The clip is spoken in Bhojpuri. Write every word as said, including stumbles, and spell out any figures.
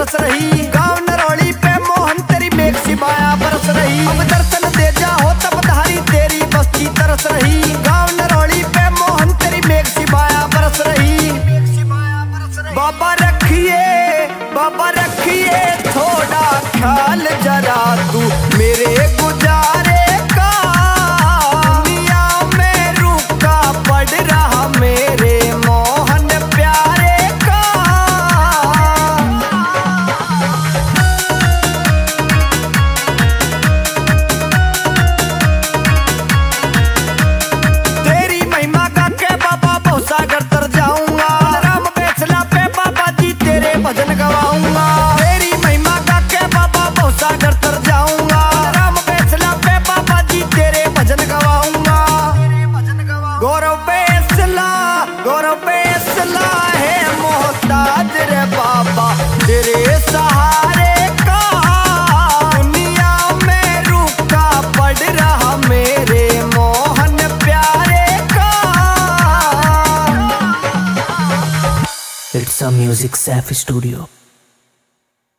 तरस रही। गाँव नरौली पे मोहन तेरी मेघ सी माया बरस रही। अब दर्शन दे जा हो तब धारी तेरी बस्ती तरस रही। गाँव नरौली पे मोहन तेरी मेघ सी माया बरस रही। बाबा रखिए बाबा रखिए थोड़ा ख्याल जरा तू मेरे गुजारे का। दुनिया में रूखा पड़ रहा मेरे मोहन प्यारे का। तेरी महिमा गा के बाबा भवसागर तर जाऊंगा। राम बैसला पे बाबा जी तेरे भजन गवाऊंगा। तेरी महिमा गा के बाबा भवसागर तर जाऊंगा। राम बैसला पे बाबा जी तेरे भजन गवाऊंगा। गौरव बैसला गौरव बैसला है मोहताज रे बाबा तेरे सहारे का। दुनिया में रूखा पड़ रहा मेरे मोहन प्यारे का। It's a Music Safi Studio.